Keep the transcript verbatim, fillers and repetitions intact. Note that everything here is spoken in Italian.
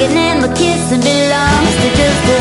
hugging and my kissing belongs to just the